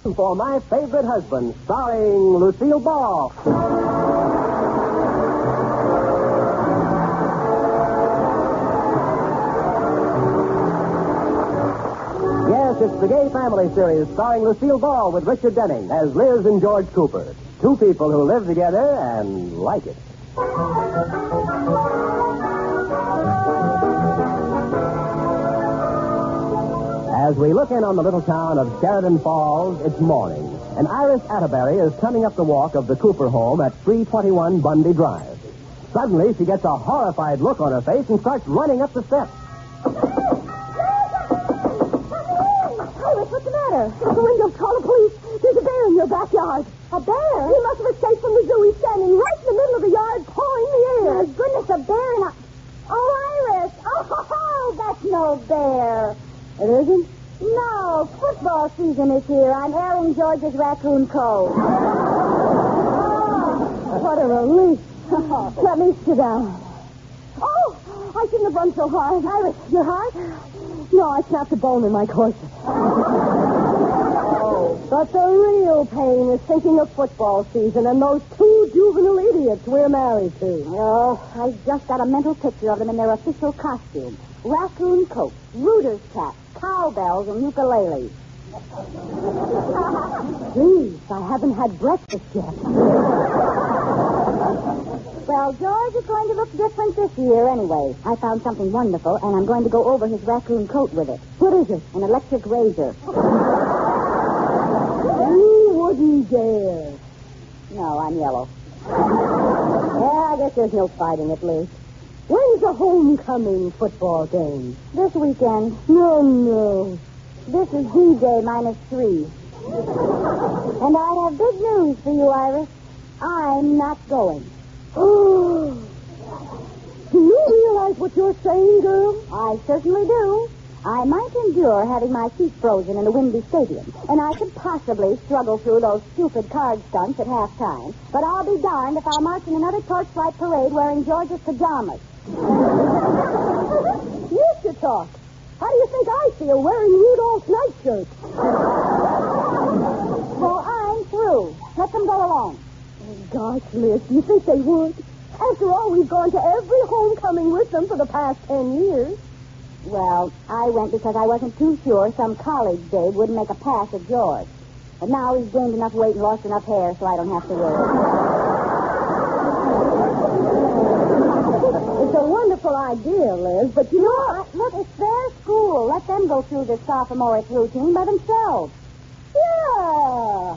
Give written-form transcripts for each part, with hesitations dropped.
for My Favorite Husband, starring Lucille Ball. Yes, it's the Gay Family series starring Lucille Ball with Richard Denning as Liz and George Cooper. Two people who live together and like it. As we look in on the little town of Sheridan Falls, it's morning, and Iris Atterbury is coming up the walk of the Cooper home at 321 Bundy Drive. Suddenly, she gets a horrified look on her face and starts running up the steps. Iris, what's the matter? The window's call the police. There's a bear in your backyard. A bear? He must have escaped from the zoo. He's standing right in the middle of the yard, pawing the air. My goodness, a bear in a... Oh, Iris! Oh, that's no bear. It isn't? No, football season is here. I'm airing George's raccoon coat. What a relief. Let me sit down. Oh, I shouldn't have run so hard. Iris, your heart? No, I snapped a bone in my corset. But the real pain is thinking of football season and those two juvenile idiots we're married to. Oh, I just got a mental picture of them in their official costume. Raccoon coats, rooters caps, cowbells, and ukuleles. Please, I haven't had breakfast yet. Well, George is going to look different this year anyway. I found something wonderful, and I'm going to go over his raccoon coat with it. What is it? An electric razor. You wouldn't dare. No, I'm yellow. Yeah, I guess there's no fighting it, Liz. When's the homecoming football game? This weekend. No. This is D-Day -3. And I have big news for you, Iris. I'm not going. Oh. Do you realize what you're saying, girl? I certainly do. I might endure having my feet frozen in a windy stadium, and I could possibly struggle through those stupid card stunts at halftime. But I'll be darned if I'll march in another torchlight parade wearing George's pajamas. Used to talk. How do you think I feel wearing Rudolph's nightshirt? So I'm through. Let them go alone. Oh, gosh, Liz, do you think they would? After all, we've gone to every homecoming with them for the past 10 years. Well, I went because I wasn't too sure some college babe wouldn't make a pass at George. But now he's gained enough weight and lost enough hair, so I don't have to worry. It's a wonderful idea, Liz, but you know... Look, it's their school. Let them go through this sophomoric routine by themselves. Yeah.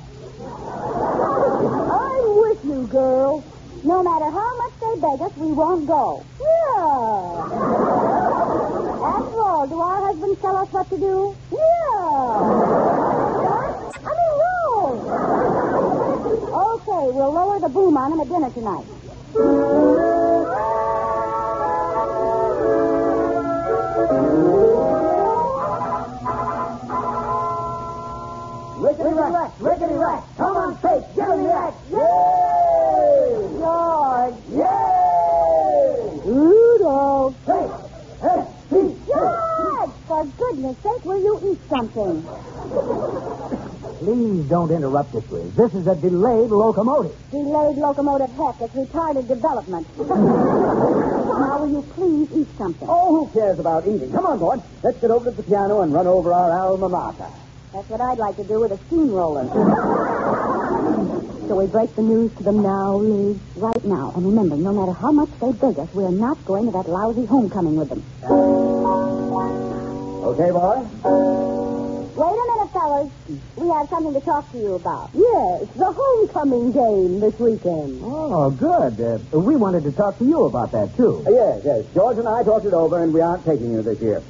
I'm with you, girl. No matter how much they beg us, we won't go. Yeah. After all, do our husbands tell us what to do? Yeah. No. Okay, we'll lower the boom on them at dinner tonight. Rickety rack. Come on, Faith. Give him the act. Yay! George. Yay! Rudolph. Faith. Hey, Pete. George! For goodness sake, will you eat something? Please don't interrupt us, Liz. This is a delayed locomotive. Delayed locomotive heck. It's retarded development. Now, will you please eat something? Oh, who cares about eating? Come on, boy. Let's get over to the piano and run over our alma mater. That's what I'd like to do with a steamroller. Shall we break the news to them now, Liz? Right now. And remember, no matter how much they beg us, we're not going to that lousy homecoming with them. Okay, boy? Wait a minute, fellas. We have something to talk to you about. Yes, the homecoming game this weekend. Oh, good. We wanted to talk to you about that, too. Yes. George and I talked it over, and we aren't taking you this year.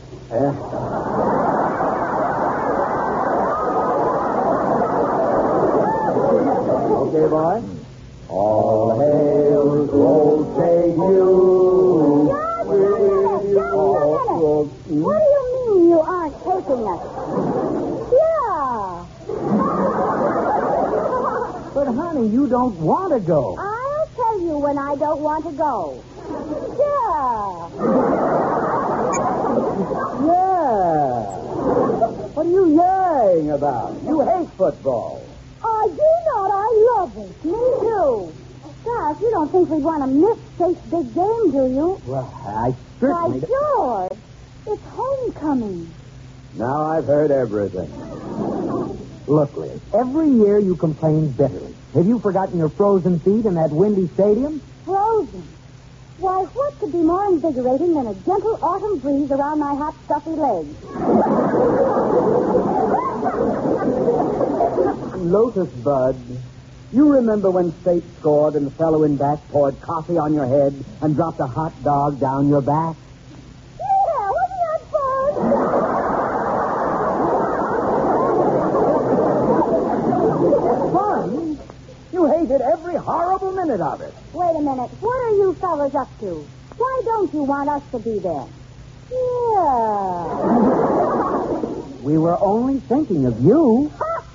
Okay, boy? All hail to old St. Hugh. Just a minute. What do you mean you aren't taking us? Yeah. But, honey, you don't want to go. I'll tell you when I don't want to go. Yeah. Yeah. What are you yaying about? You hate football. I do not. I love it. Me too. Gosh, you don't think we'd want to miss State's big game, do you? Well, I Why, certainly... George, it's homecoming. Now I've heard everything. Look, Liz, every year you complain bitterly. Have you forgotten your frozen feet in that windy stadium? Frozen. Why, what could be more invigorating than a gentle autumn breeze around my hot, stuffy legs? Lotus Bud, you remember when State scored and the fellow in back poured coffee on your head and dropped a hot dog down your back? Yeah, wasn't that fun? Fun? You hated every horrible minute of it. Wait a minute. What are you fellas up to? Why don't you want us to be there? Yeah. We were only thinking of you.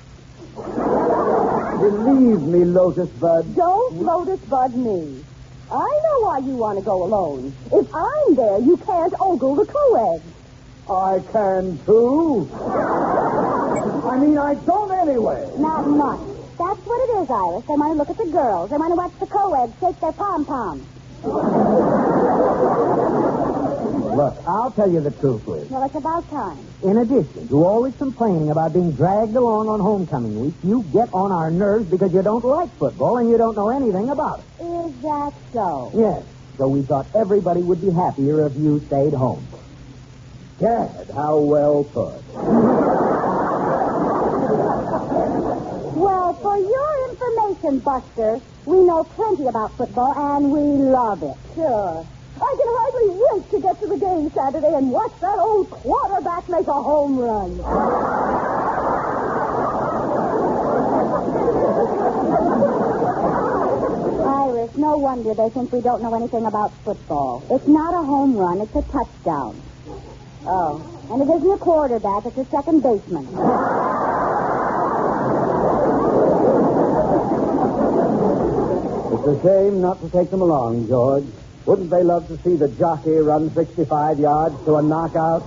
Believe me, Lotus Bud. Don't Lotus Bud me. I know why you want to go alone. If I'm there, you can't ogle the co-eds. I can, too. I mean, I don't anyway. Not much. That's what it is, Iris. They want to look at the girls. They want to watch the co-eds shake their pom-poms. Look, I'll tell you the truth, Liz. Well, it's about time. In addition to always complaining about being dragged along on homecoming week, you get on our nerves because you don't like football and you don't know anything about it. Is that so? Yes. So we thought everybody would be happier if you stayed home. Gad, how well put. Well, for your information, Buster, we know plenty about football, and we love it. Sure. I can hardly wait to get to the game Saturday and watch that old quarterback make a home run. Iris, no wonder they think we don't know anything about football. It's not a home run, it's a touchdown. Oh, and it isn't a quarterback, it's a second baseman. It's a shame not to take them along, George. Wouldn't they love to see the jockey run 65 yards to a knockout?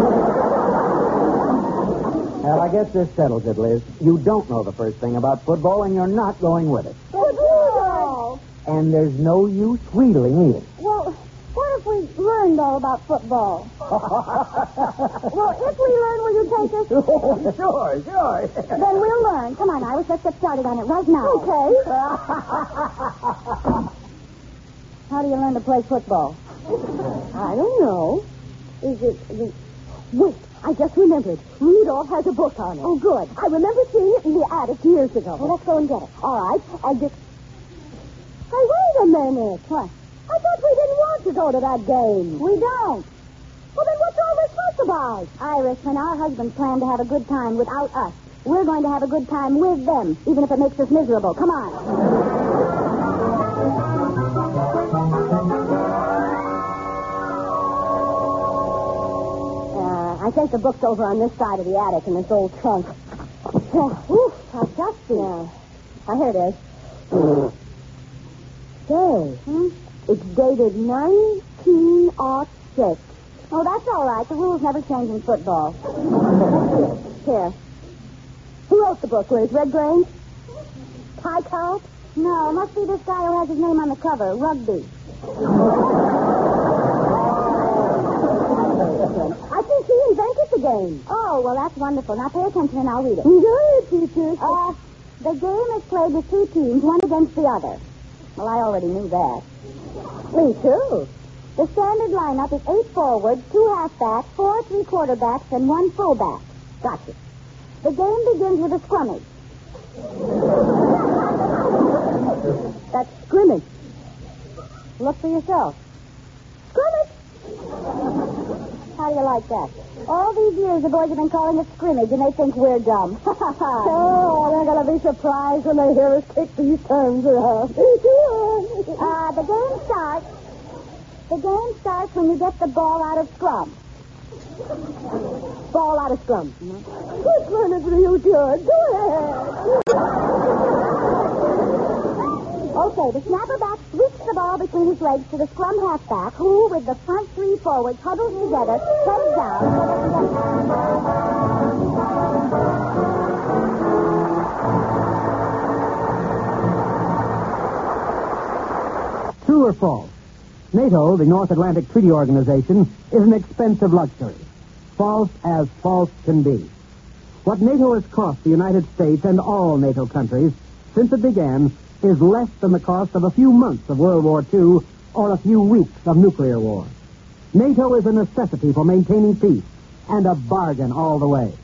Well, I guess this settles it, Liz. You don't know the first thing about football, and you're not going with it. Football! And there's no use wheedling either. Well, what if we learned all about football? Well, if we learn, will you take us? Oh, sure. Then we'll learn. Come on, Iris, let's get started on it right now. Okay. How do you learn to play football? I don't know. Wait, I just remembered. Rudolph has a book on it. Oh, good. I remember seeing it in the attic years ago. Well, let's go and get it. All right, and just... Hey, wait a minute. What? I thought we didn't want to go to that game. We don't. Well, then what's all this fuss about? Iris, when our husbands plan to have a good time without us, we're going to have a good time with them, even if it makes us miserable. Come on. I think the book's over on this side of the attic in this old trunk. Oof, how dusty. Yeah. Here it is. Say, it's dated 1906. Oh, that's all right. The rules never change in football. Here. Who wrote the book, Liz? Red Grange? Pie Count? No, it must be this guy who has his name on the cover, Rugby. I think he invented the game. Oh, well, that's wonderful. Now pay attention and I'll read it. Go ahead, teacher. The game is played with two teams, one against the other. Well, I already knew that. Me too. The standard lineup is 8 forwards, 2 halfbacks, 4 three-quarterbacks, and 1 fullback. Gotcha. The game begins with a scrimmage. That's scrimmage. Look for yourself. Scrimmage? How do you like that? All these years, the boys have been calling it scrimmage, and they think we're dumb. Oh, they're going to be surprised when they hear us kick these terms around. The game starts. The game starts when you get the ball out of scrum. Ball out of scrum. This one is real good. Go ahead. Okay, the snapper back sweeps the ball between his legs to the scrum halfback, who, with the front 3 forwards huddled together, heads down. True or false? NATO, the North Atlantic Treaty Organization, is an expensive luxury. False as false can be. What NATO has cost the United States and all NATO countries since it began is less than the cost of a few months of World War II or a few weeks of nuclear war. NATO is a necessity for maintaining peace and a bargain all the way.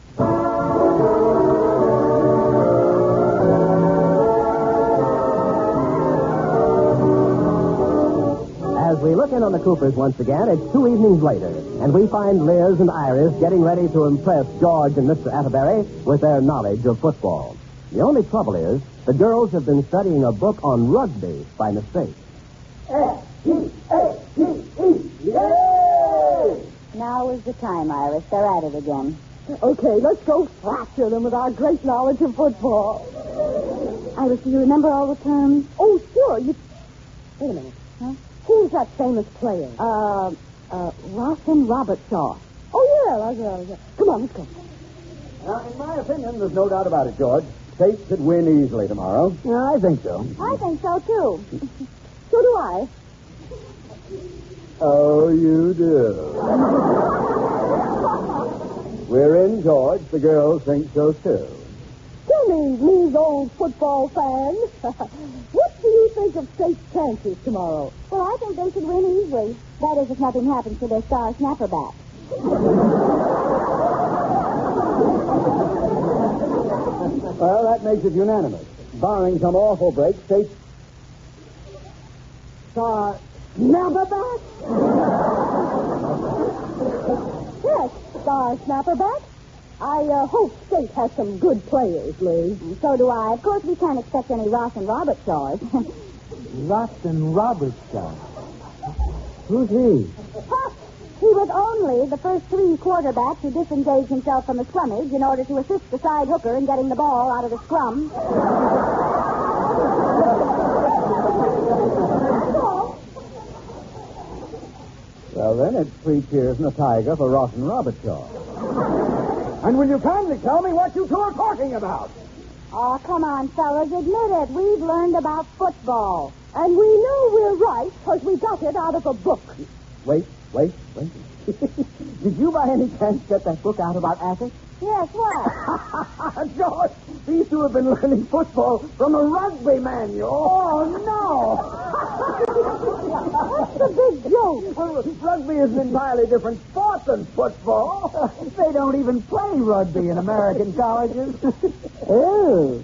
As we look in on the Coopers once again, it's 2 evenings later, and we find Liz and Iris getting ready to impress George and Mr. Atterbury with their knowledge of football. The only trouble is, the girls have been studying a book on rugby by mistake. Now is the time, Iris. They're at it again. Okay, let's go fracture them with our great knowledge of football. Iris, do you remember all the terms? Oh, sure. Wait a minute. Huh? Who's that famous player? Rawson Robertshaw. Oh, yeah. Come on, let's go. Now, in my opinion, there's no doubt about it, George. State should win easily tomorrow. Yeah, I think so. I think so, too. So do I. Oh, you do. We're in, George. The girls think so, too. Tell me, old football fan. What do you think of State's chances tomorrow? Well, I think they should win easily. That is, if nothing happens to their star snapper back. Well, that makes it unanimous. Barring some awful break, State... Star Snapperback? Yes, Star Snapperback. I hope State has some good players, Liz. So do I. Of course, we can't expect any Rawson Robertshaws. Rawson Robertshaw. Who's he? He was only the first 3 quarterbacks who disengaged himself from the scrummage in order to assist the side hooker in getting the ball out of the scrum. Well, then, it's 3 cheers and a tiger for Rawson Robertshaw. And will you kindly tell me what you two are talking about? Oh, come on, fellas. Admit it. We've learned about football. And we know we're right because we got it out of a book. Wait. Did you by any chance get that book out about Attic? Yes, what? George, these two have been learning football from a rugby manual. Oh, no. What's the big joke? Well, rugby is an entirely different sport than football. They don't even play rugby in American colleges. Oh.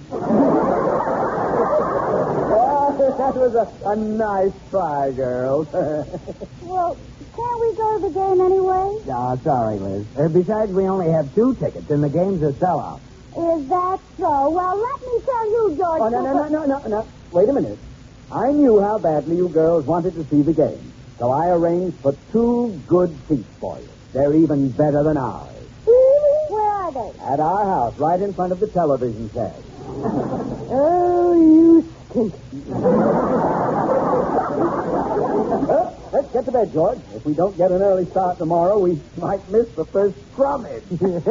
That was a nice try, girls. Well, can't we go to the game anyway? Oh, sorry, Liz. Besides, we only have 2 tickets, and the game's a sellout. Is that so? Well, let me tell you, George. Oh, no. Wait a minute. I knew how badly you girls wanted to see the game, so I arranged for 2 good seats for you. They're even better than ours. Where are they? At our house, right in front of the television set. Oh, you stink. Well, let's get to bed, George. If we don't get an early start tomorrow, we might miss the first scrummage.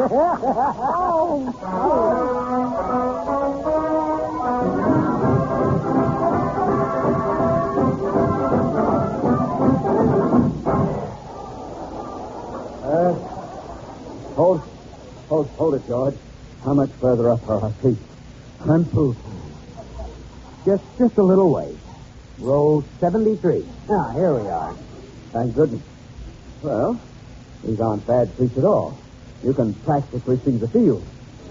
Hold it, George. How much further up are our feet? I'm full. Just a little way. Row 73. Ah, here we are. Thank goodness. Well, these aren't bad seats at all. You can practically see the field.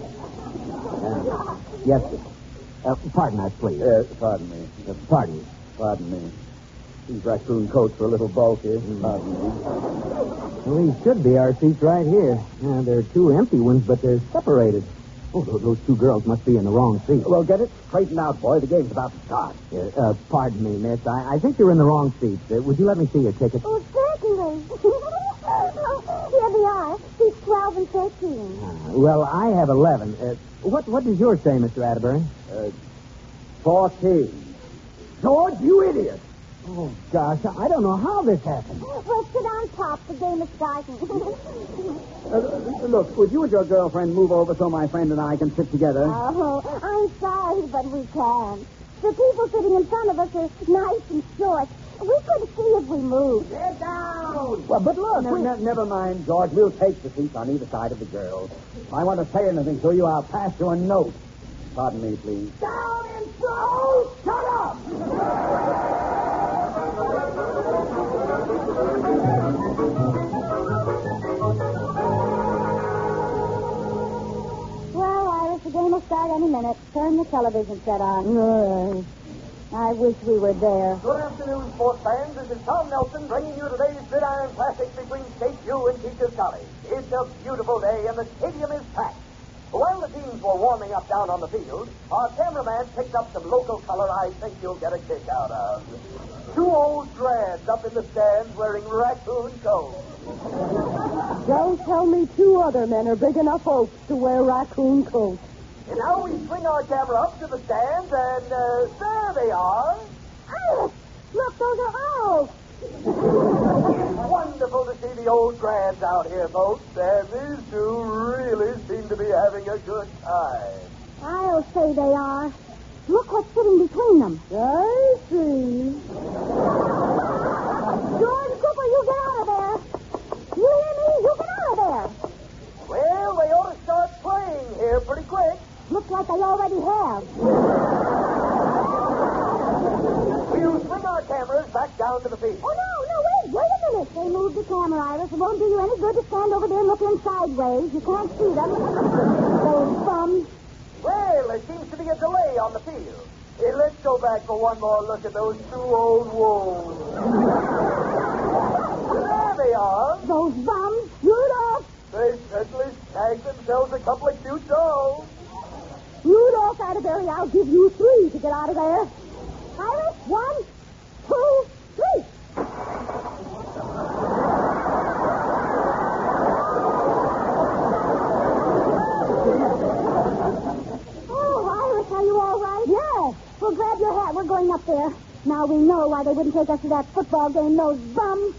Yes, sir. Pardon us, please. Pardon me. Pardon. Pardon me. These raccoon coats are a little bulky. Pardon me. Well, these should be our seats right here. There are 2 empty ones, but they're separated. Oh, those 2 girls must be in the wrong seat. Well, get it straightened out, boy. The game's about to start. Pardon me, miss. I think you're in the wrong seat. Would you let me see your ticket? Oh, certainly. Here they are. Seats 12 and 13. Well, I have 11. What does yours say, Mr. Atterbury? 14. George, you idiot. Oh, gosh, I don't know how this happened. Well, sit on top. The game is starting. Look, would you and your girlfriend move over so my friend and I can sit together? Oh, I'm sorry, but we can't. The people sitting in front of us are nice and short. We could see if we moved. Get down! Well, but look, never mind, George. We'll take the seats on either side of the girls. If I want to say anything to you, I'll pass you a note. Pardon me, please. Down and throw! Shut up! Well, Iris, the game will start any minute. Turn the television set on. I wish we were there. Good afternoon, sports fans. This is Tom Nelson bringing you today's Gridiron Classics between State U and Teachers College. It's a beautiful day, and the stadium is packed. While the teams were warming up down on the field, our cameraman picked up some local color I think you'll get a kick out of. Two old grads up in the stands wearing raccoon coats. Don't tell me two other men are big enough oaks to wear raccoon coats. And now we swing our camera up to the stands, and there they are. Iris, look, those are owls. Wonderful to see the old grads out here, folks. And these two really seem to be having a good time. I'll say they are. Look what's sitting between them. I see. George Cooper, you get out of there. You hear me? You get out of there. Well, they ought to start playing here pretty quick. Looks like they already have. We'll swing our cameras back down to the field. Oh, no, wait a minute. They moved the camera, Iris. It won't do you any good to stand over there and look in sideways. You can't see them. Those bums. Well, there seems to be a delay on the field. Hey, let's go back for one more look at those two old wolves. There they are. Those bums. Rudolph. They certainly snagged themselves a couple of cute dolls. Rudolph Atterbury, I'll give you 3 to get out of there. Iris, 1, 2, 3. Oh, Iris, are you all right? Yes. Well, grab your hat. We're going up there. Now we know why they wouldn't take us to that football game, those bums.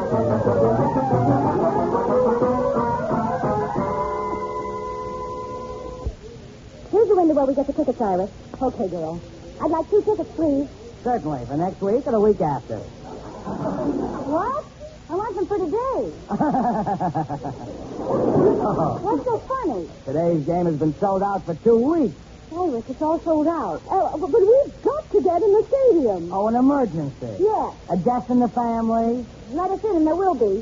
Here's the window where we get the tickets, Iris. Okay, girl. I'd like 2 tickets, please. Certainly, for next week or the week after. What? I want them for today. What's so funny? Today's game has been sold out for 2 weeks. Iris, it's all sold out. Oh, but we've got to get in the stadium. Oh, an emergency. Yeah. A death in the family. Let us in, and there will be.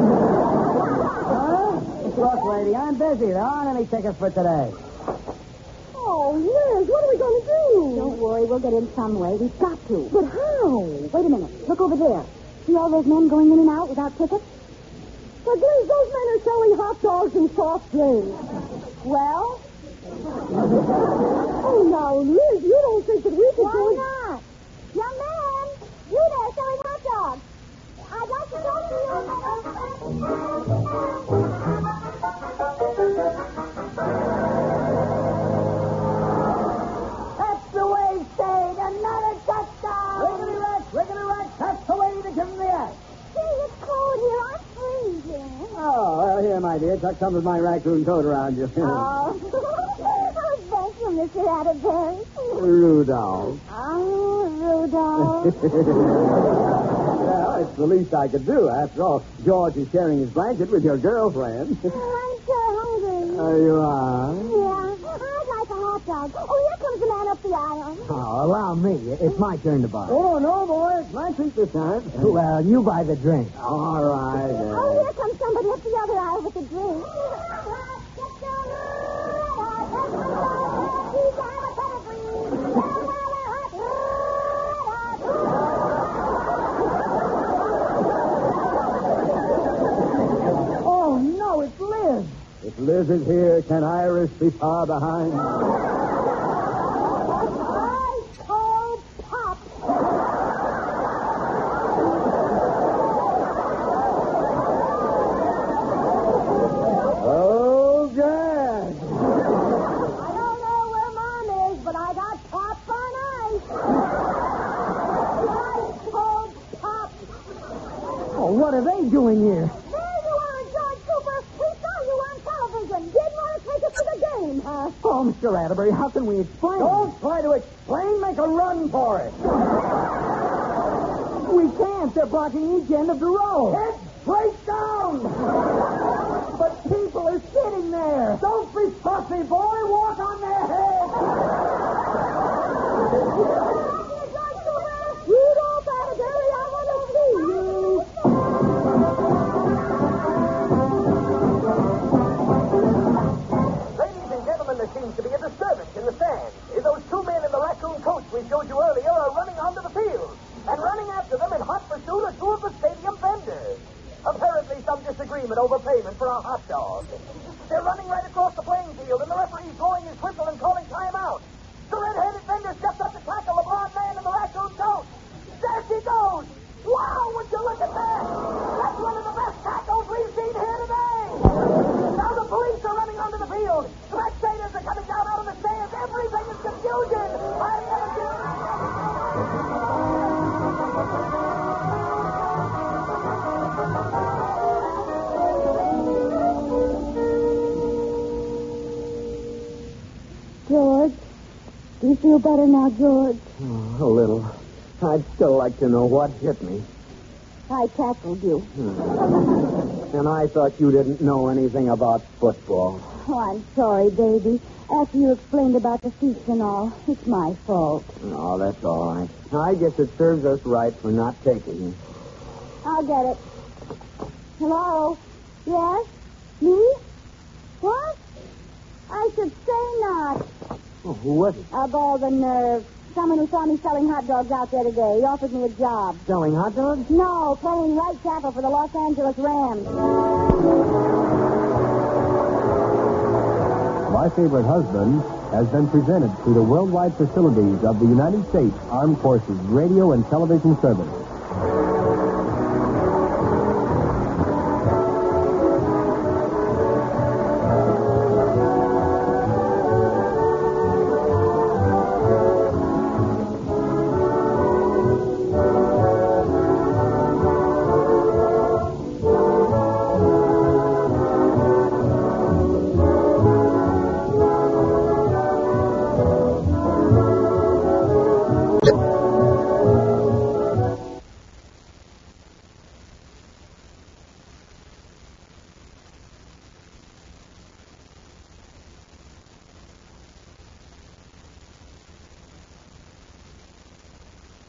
Huh? Look, lady, I'm busy. There aren't any tickets for today. Oh, Liz, what are we going to do? Don't worry, we'll get in some way. We've got to. But how? Wait a minute. Look over there. See all those men going in and out without tickets? But Liz, those men are selling hot dogs and soft drinks. Well? Oh, now, Liz, you don't think that we could Why do... not? Young man, you there selling hot dogs. I'd like to talk to you. That's the way, Spade. Another touchdown. Riggedy Rex. That's the way to give him the act. Gee, it's cold here. I'm freezing. Oh, well, here, my dear. Tuck some of my raccoon coat around you. Oh, thank you, Mr. Atterbury. Rudolph. Oh, Rudolph. Well, it's the least I could do. After all, George is sharing his blanket with your girlfriend. I'm so hungry. Oh, you are? Yeah, I'd like a hot dog. Oh, here comes the man up the aisle. Oh, allow me. It's my turn to buy. Oh, no, boy. It's my treat this time. Well, you buy the drink. All right. Oh, here comes somebody up the other aisle with a drink. Oh, no, it's Liz. If Liz is here, can Iris be far behind? Ice cold pop. Oh, God. I don't know where Mom is, but I got pop on ice. Ice cold pop. Oh, what are they doing here? There you are, George Cooper. We saw you on television. Didn't want to take us to the game, huh? Oh, Oh, Mr. Atterbury, how can we explain? Don't try to explain. Make a run for it. We can't. They're blocking each end of the road. Head straight down. But people are sitting there. Don't be fussy, boy. Walk on their heads. You don't, Atterbury. I want to see you. Ladies and gentlemen, there seems to be a disturbance in the stands. Those two men in the raccoon coats we showed you earlier are running onto the field. And running after them in hot pursuit are two of the stadium vendors. Apparently some disagreement over payment for a hot dog. They're running right across the playing field, and the referee's blowing his whistle and calling timeout. The red-headed vendor steps up to tackle the blonde man in the raccoon coat. There she goes! Wow, would you look at that? That's one of the best tackles we've seen here today! Now the police are running onto the field. Spectators are coming down out of the stands. Everything is confusion. George, do you feel better now, George? A little. I'd still like to know what hit me. I tackled you. And I thought you didn't know anything about football. Oh, I'm sorry, baby. After you explained about the seats and all, it's my fault. Oh, that's all right. I guess it serves us right for not taking it. I'll get it. Hello? Yes? Me? What? I should say not. Oh, who was it? Of all the nerve. Someone who saw me selling hot dogs out there today. He offered me a job. Selling hot dogs? No, playing right tackle for the Los Angeles Rams. My Favorite Husband has been presented through the worldwide facilities of the United States Armed Forces Radio and Television Service.